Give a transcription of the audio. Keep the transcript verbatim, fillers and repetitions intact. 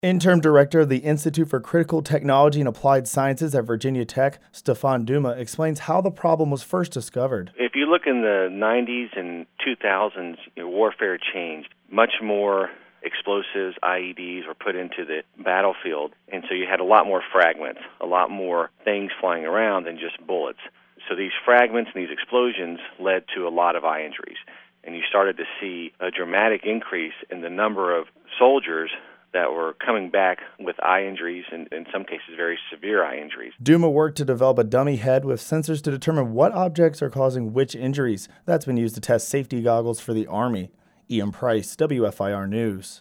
Interim Director of the Institute for Critical Technology and Applied Sciences at Virginia Tech, Stefan Duma, explains how the problem was first discovered. If you look in the nineties and two thousands, you know, warfare changed. Much more explosives, I E Ds were put into the battlefield, and so you had a lot more fragments, a lot more things flying around than just bullets. So these fragments and these explosions led to a lot of eye injuries, and you started to see a dramatic increase in the number of soldiers that were coming back with eye injuries, and in some cases very severe eye injuries. Duma worked to develop a dummy head with sensors to determine what objects are causing which injuries. That's been used to test safety goggles for the Army. Ian Price, W F I R News.